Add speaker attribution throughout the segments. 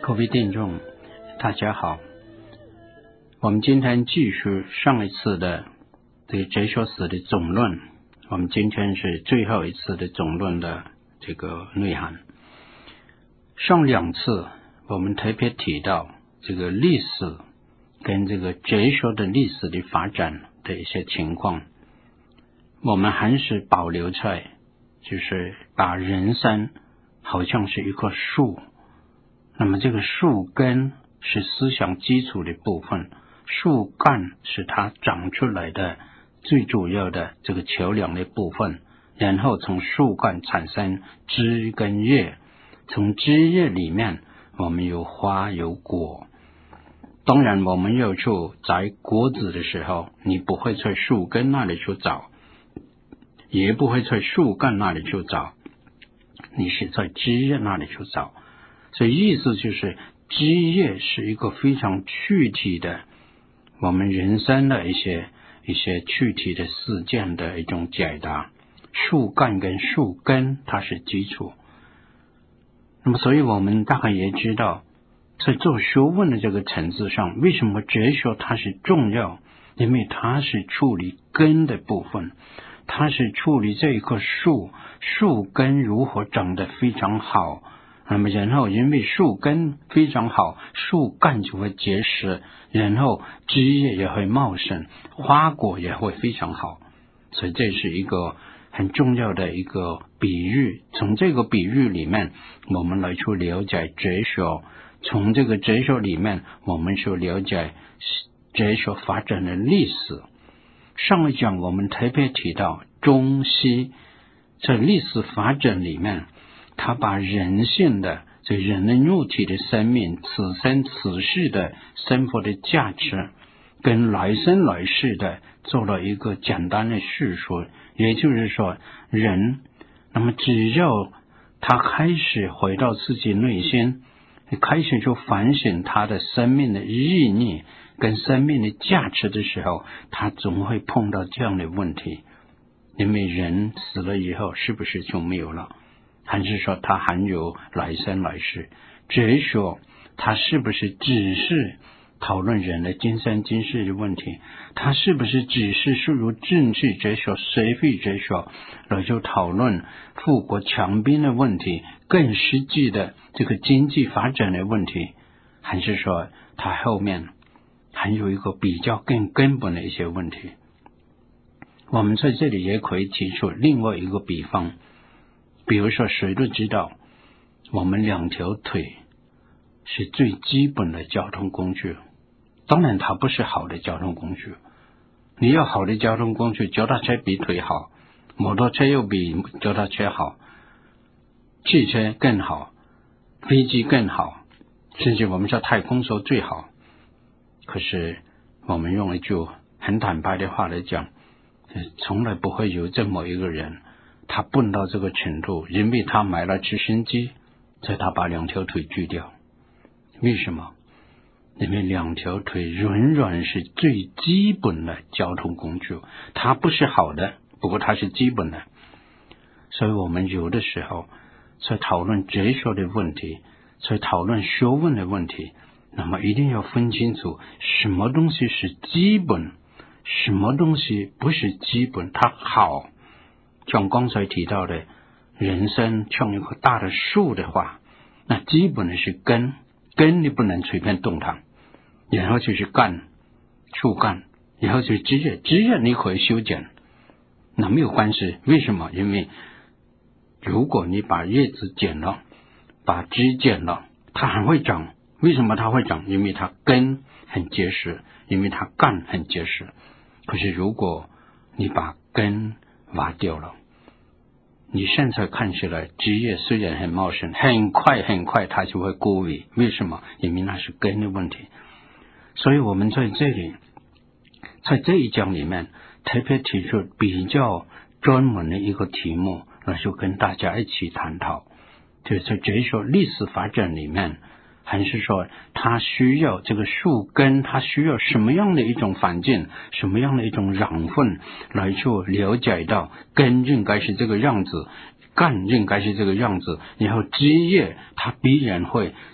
Speaker 1: 各位听众大家好，我们今天继续上一次的这个哲学史的总论，我们今天是最后一次的总论的这个内涵。上两次我们特别提到这个历史跟这个哲学的历史的发展的一些情况，我们还是保留在就是把人生好像是一棵树，那么这个树根是思想基础的部分，树干是它长出来的最主要的这个桥梁的部分，然后从树干产生枝跟叶，从枝叶里面我们有花有果。当然我们要去摘果子的时候，你不会在树根那里去找，也不会在树干那里去找，你是在枝叶那里去找。所以意思就是枝叶是一个非常具体的我们人生的一些具体的事件的一种解答，树干跟树根它是基础。那么所以我们大概也知道，在做学问的这个层次上，为什么哲学它是重要，因为它是处理根的部分，它是处理这一棵树根如何长得非常好，那么然后因为树根非常好，树干就会结实，然后枝叶也会茂盛，花果也会非常好。所以这是一个很重要的一个比喻，从这个比喻里面我们来去了解哲学，从这个哲学里面我们去了解哲学发展的历史。上一讲我们特别提到中西在历史发展里面，他把人性的这人类肉体的生命，此生此世的生活的价值跟来生来世的做了一个简单的叙述。也就是说人那么只要他开始回到自己内心，开始就反省他的生命的意义跟生命的价值的时候，他总会碰到这样的问题。因为人死了以后是不是就没有了，还是说他还有来生来世？哲学它是不是只是讨论人的今生今世的问题？它是不是只是属于政治哲学、社会哲学来就讨论富国强兵的问题，更实际的这个经济发展的问题？还是说它后面还有一个比较更根本的一些问题？我们在这里也可以提出另外一个比方，比如说谁都知道我们两条腿是最基本的交通工具，当然它不是好的交通工具。你要好的交通工具，脚踏车比腿好，摩托车又比脚踏车好，汽车更好，飞机更好，甚至我们说太空梭最好。可是我们用一句很坦白的话来讲，从来不会有这么一个人他笨到这个程度，因为他买了直升机，所以他把两条腿锯掉。为什么？因为两条腿仍然是最基本的交通工具，它不是好的，不过它是基本的。所以我们有的时候在讨论哲学的问题，在讨论学问的问题，那么一定要分清楚什么东西是基本，什么东西不是基本。它好，像刚才提到的人生像一棵大的树的话，那基本的是根你不能随便动它，然后就是干，树干，然后就是枝叶你可以修剪，那没有关系。为什么？因为如果你把叶子剪了，把枝剪了，它还会长。为什么它会长？因为它根很结实，因为它干很结实。可是如果你把根挖掉了，你现在看起来枝叶虽然很茂盛，很快它就会枯萎。为什么？因为那是根的问题。所以我们在这里，在这一讲里面特别提出比较专门的一个题目，那就跟大家一起探讨，就是在哲学历史发展里面，还是说它需要这个树根，它需要什么样的一种环境，什么样的一种养分来去了解到根应该是这个样子，干应该是这个样子，然后枝叶它必然会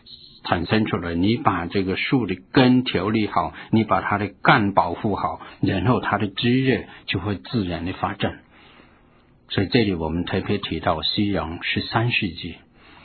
Speaker 1: 产生出来，你把这个树的根调理好，你把它的干保护好，然后它的枝叶就会自然的发展。所以这里我们特别提到西洋13世纪，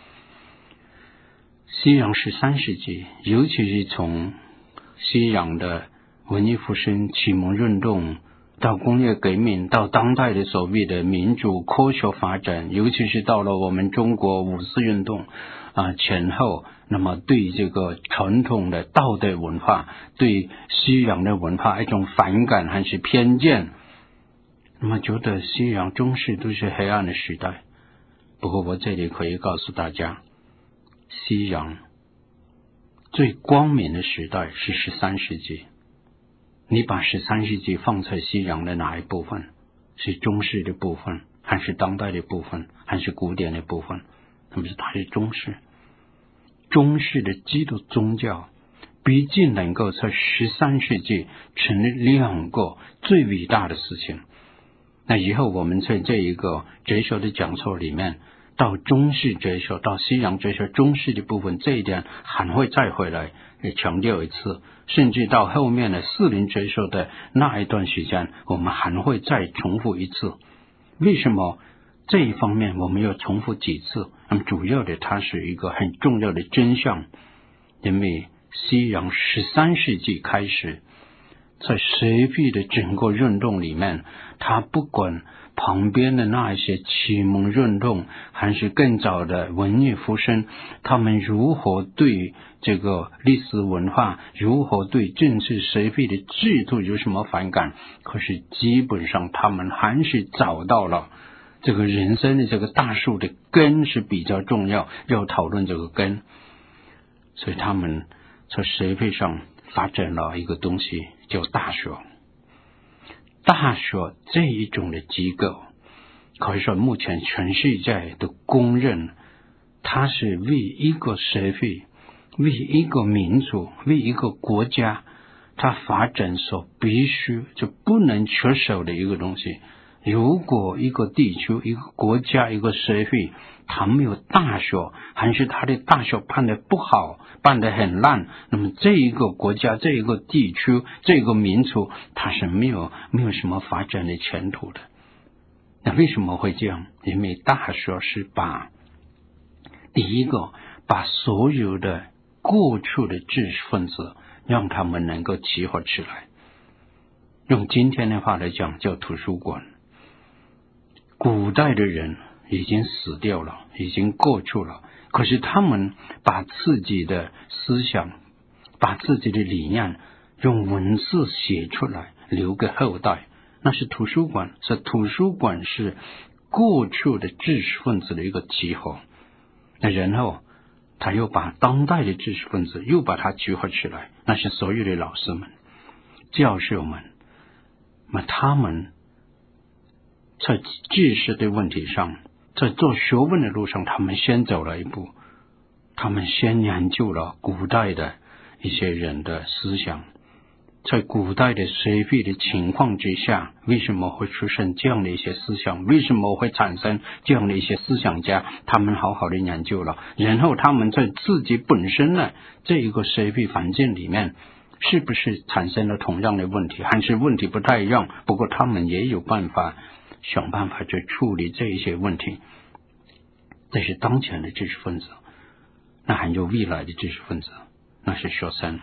Speaker 1: 西洋13世纪，尤其是从西洋的文艺复兴、启蒙运动到工业革命，到当代的所谓的民主科学发展，尤其是到了我们中国五四运动前后，那么对这个传统的道德文化，对西洋的文化一种反感还是偏见，那么觉得西洋中世都是黑暗的时代。不过我这里可以告诉大家，西洋最光明的时代是13世纪。你把13世纪放在西洋的哪一部分？是中世的部分，还是当代的部分，还是古典的部分？那么它是中世。中世的基督宗教毕竟能够在13世纪成立2个最伟大的事情。那以后我们在这一个哲学的讲座里面，到中世哲学，到西洋哲学中世的部分，这一点还会再回来强调一次，甚至到后面的4龄哲学的那一段时间，我们还会再重复一次。为什么这一方面我们要重复几次？那么主要的它是一个很重要的真相，因为西洋13世纪开始，在社会的整个运动里面，它不管旁边的那一些启蒙运动，还是更早的文艺复兴，他们如何对这个历史文化，如何对政治社会的制度有什么反感，可是基本上他们还是找到了这个人生的这个大树的根是比较重要，要讨论这个根。所以他们在社会上发展了一个东西叫大学。大学这一种的机构，可以说目前全世界都公认，它是为一个社会、为一个民族、为一个国家，它发展所必须就不能缺少的一个东西。如果一个地区、一个国家、一个社会，它没有大学，还是它的大学办得不好，办得很烂，那么这一个国家、这一个地区、这个民族，它是没有什么发展的前途的。那为什么会这样？因为大学是第一个把所有的过去的知识分子，让他们能够集合起来。用今天的话来讲，叫图书馆。古代的人已经死掉了，已经过去了，可是他们把自己的思想，把自己的理念用文字写出来，留给后代，那是图书馆。是图书馆是过去的知识分子的一个集合。那然后他又把当代的知识分子又把它集合起来，那是所有的老师们、教授们，那他们在知识的问题上，在做学问的路上，他们先走了一步，他们先研究了古代的一些人的思想，在古代的社会的情况之下，为什么会出现这样的一些思想，为什么会产生这样的一些思想家，他们好好的研究了，然后他们在自己本身的这一个社会环境里面，是不是产生了同样的问题，还是问题不太一样，不过他们也有办法想办法去处理这一些问题。这是当前的知识分子，那还有未来的知识分子，那是学生。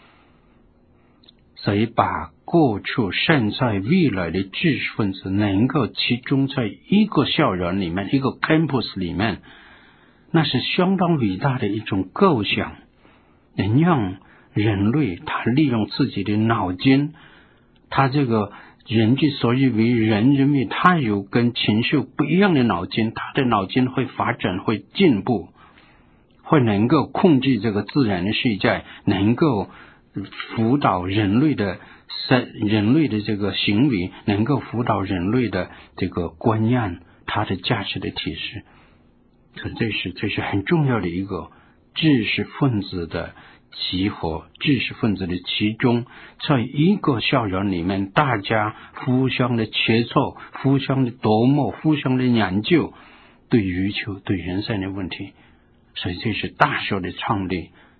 Speaker 1: 所以把过去、现在、未来的知识分子能够集中在一个校园里面，一个 campus 里面，那是相当伟大的一种构想，能让人类他利用自己的脑筋，他这个人之所以为人，因为他有跟禽兽不一样的脑筋，他的脑筋会发展，会进步，会能够控制这个自然的世界，能够辅导人类的这个行为，能够辅导人类的这个观念，它的价值的提示。这是很重要的一个知识分子的集合，知识分子的集中，在一个校园里面，大家互相的切磋，互相的琢磨，互相的研究对宇宙、对人生的问题。所以这是大学的创立，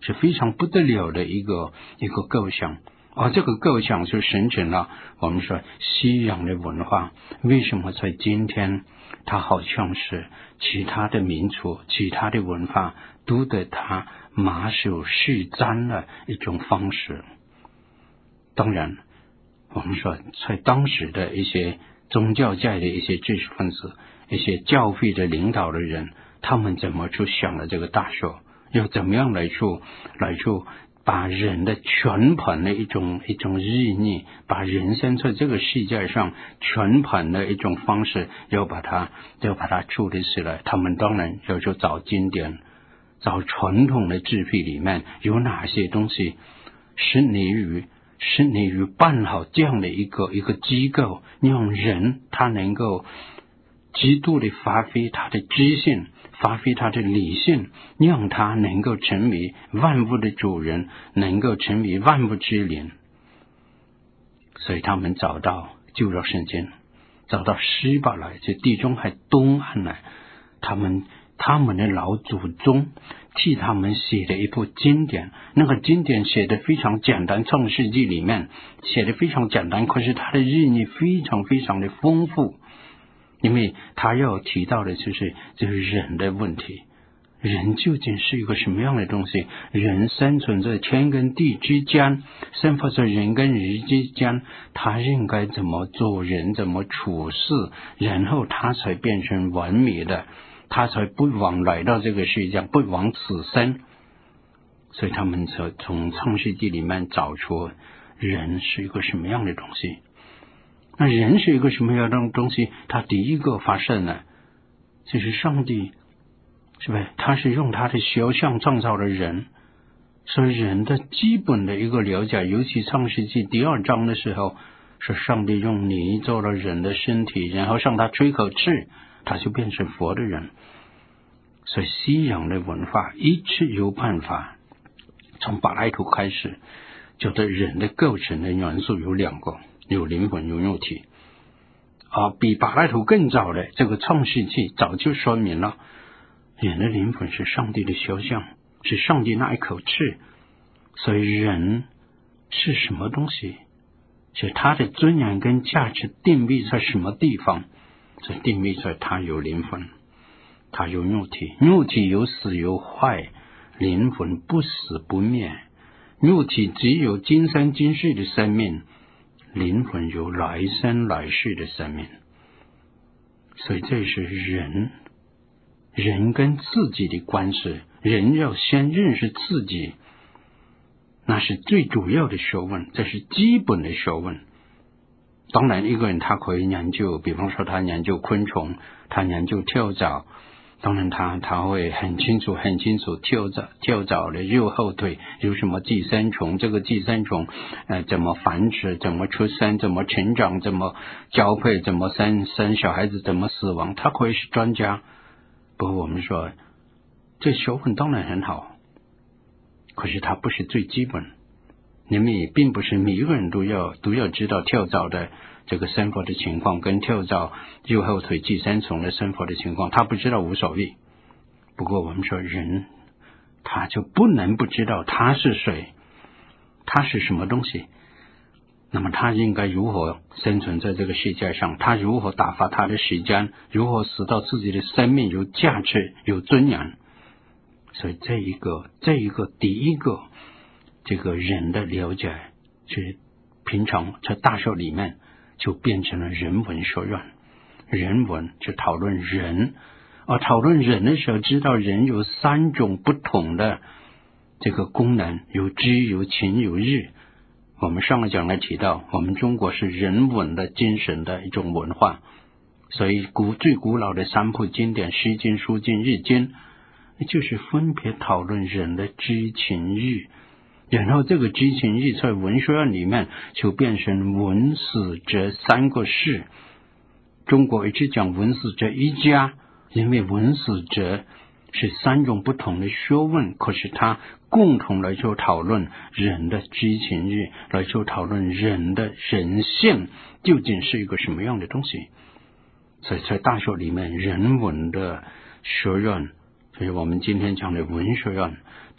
Speaker 1: 是非常不得了的一个构想。这个构想就形成了我们说西洋的文化。为什么在今天它好像是其他的民族、其他的文化都对它马首是瞻的一种方式？当然我们说在当时的一些宗教界的一些知识分子、一些教会的领导的人，他们怎么去想了这个大说，又怎么样来去把人的全盘的一种意义，把人生在这个世界上全盘的一种方式要把它处理起来。他们当然要去找经典，找传统的智慧里面有哪些东西是你于办好这样的一个机构，让人他能够极度的发挥他的知性，发挥他的理性，让他能够成为万物的主人，能够成为万物之灵。所以他们找到旧约圣经，找到希伯来，就地中海东岸来，他们的老祖宗替他们写的一部经典。那个经典写的非常简单，创世纪里面写的非常简单，可是它的意义非常非常的丰富。因为他要提到的就是人的问题，人究竟是一个什么样的东西？人生存在天跟地之间，生活在人跟人之间，他应该怎么做人，怎么处事，然后他才变成完美的，他才不枉来到这个世界，不枉此生。所以他们从创世纪里面找出人是一个什么样的东西。那人是一个什么样的东西？他第一个发生呢，就是上帝，是不是？他是用他的肖像创造了人，所以人的基本的一个了解，尤其创世纪第2章的时候，是上帝用泥做了人的身体，然后向他吹口气，他就变成佛的人。所以西洋的文化一直有办法，从柏拉图开始，觉得人的构成的元素有2个。有灵魂，有肉体。比柏拉图更早的这个创世纪早就说明了，人的灵魂是上帝的肖像，是上帝那一口气。所以人是什么东西？是他的尊严跟价值定位在什么地方？是定位在他有灵魂，他有肉体。肉体有死有坏，灵魂不死不灭。肉体只有今生今世的生命，灵魂有来生来世的生命。所以这是人跟自己的关系。人要先认识自己，那是最主要的学问，这是基本的学问。当然一个人他可以研究，比方说他研究昆虫，他研究跳蚤，当然他会很清楚跳蚤的右后腿有什么寄生虫，这个寄生虫怎么繁殖，怎么出生，怎么成长，怎么交配，怎么生小孩子，怎么死亡，他可以是专家。不过我们说这学问当然很好，可是它不是最基本。你们也并不是每一个人都要知道跳蚤的这个生活的情况，跟跳蚤右后腿寄生虫的生活的情况，他不知道无所谓。不过我们说人，他就不能不知道他是谁，他是什么东西，那么他应该如何生存在这个世界上，他如何打发他的时间，如何使到自己的生命有价值有尊严。所以这一个第一个这个人的了解，是平常在大学里面就变成了人文学院。人文就讨论人，讨论人的时候知道人有3种不同的这个功能，有知有情有义。我们上个讲来提到，我们中国是人文的精神的一种文化，所以最古老的3部经典《诗经》《书经》《易经》，就是分别讨论人的知情义。然后这个知情义在文学院里面就变成文史哲3个士。中国一直讲文史哲一家，因为文史哲是3种不同的学问，可是它共同来就讨论人的知情义，来就讨论人的人性究竟是一个什么样的东西。所以在大学里面，人文的学院，就是我们今天讲的文学院，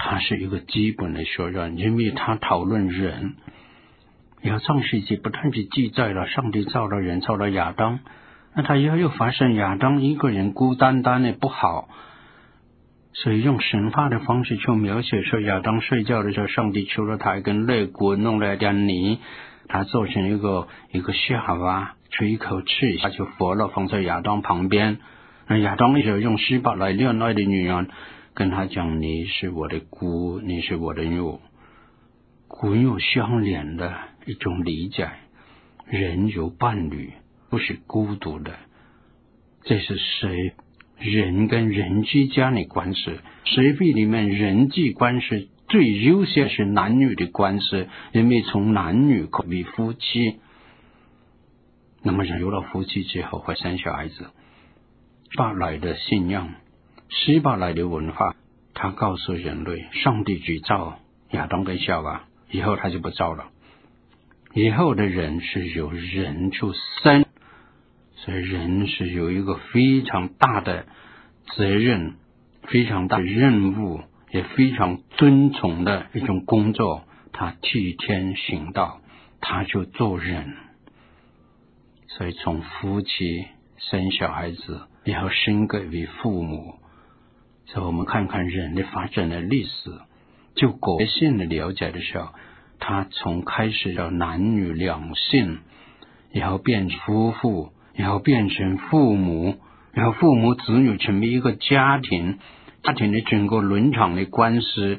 Speaker 1: 它是一个基本的学问，因为它讨论人。然后创世纪不但是记载了上帝造了人，造了亚当，那他又发现亚当一个人孤单单的不好，所以用神话的方式去描写说，亚当睡觉的时候，上帝求了他一根肋骨，弄了一点泥，他做成一个夏娃，吹一口气，他就活了，放在亚当旁边。那亚当那时候用施法来恋爱的女人跟他讲，你是我的孤，你是我的幼，孤幼相连的一种理解，人有伴侣，不是孤独的。这是谁？人跟人之间的关系，社会里面人际关系最优先是男女的关系，因为从男女可为夫妻。那么人有了夫妻之后会生小孩子，发来的信仰，失败来的文化，他告诉人类，上帝只造亚当跟夏娃，以后他就不造了，以后的人是由人去生，所以人是有一个非常大的责任，非常大的任务，也非常尊崇的一种工作，他替天行道，他就做人。所以从夫妻生小孩子，然后生个为父母。所以我们看看人的发展的历史，就个性的了解的时候，他从开始的男女两性，然后变夫妇，然后变成父母，然后父母子女成为一个家庭，家庭的整个伦常的关系，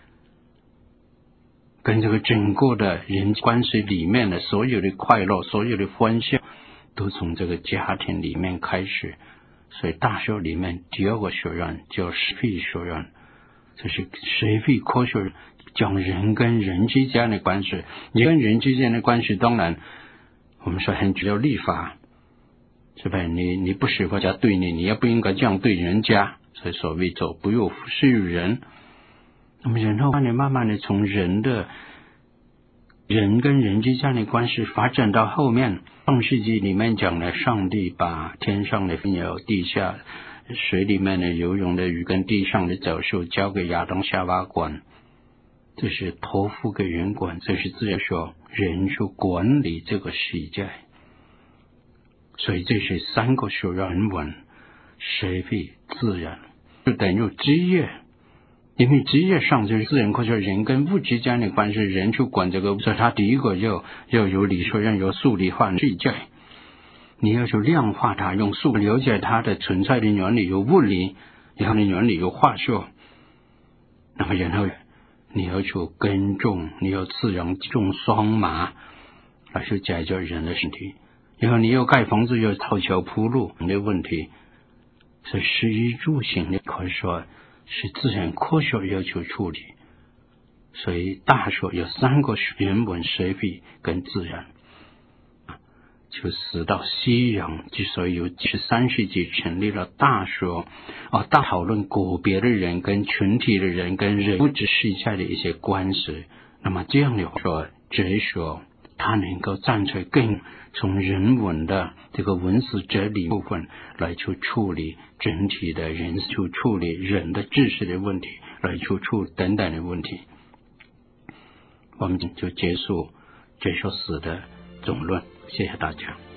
Speaker 1: 跟这个整个的人际关系里面的所有的快乐，所有的欢笑，都从这个家庭里面开始。所以大学里面第二个学院叫社会学院，这是社会科学，讲人跟人之间的关系。人跟人之间的关系，当然我们说很主要立法，是吧？你不适合家对你，你也不应该这样对人家。所以所谓走不入是于人。那么然后慢慢的从人跟人之间的关系发展到后面，创世纪里面讲了，上帝把天上的飞鸟、地下水里面的游泳的鱼跟地上的走兽交给亚当夏娃管，这是托付给人管，这是自然说人去管理这个世界。所以这是三个学人文：社会、自然，就等于职业。因为职业上就是自然科学，人跟物之间的关系，人去管这个，所以他第一个要有理学院，有数理化世界，你要去量化它，用数了解它的存在的原理，有物理，然后的原理有化学，那么然后你要去耕种，你要自然种双麻来去解决人的身体，然后你要盖房子，要造桥铺路的问题，所以食衣住行的可以说是自然科学要求处理。所以大学有三个人文、社会跟自然，就使到西洋之所以有13世纪成立了大学，大讨论个别的人跟群体的人跟人物质世界的一些关系。那么这样的话说，哲学它能够站在更从人文的这个文史哲理部分来去处理整体的人，去处理人的知识的问题，来去处理等等的问题。我们就结束哲学史的总论，谢谢大家。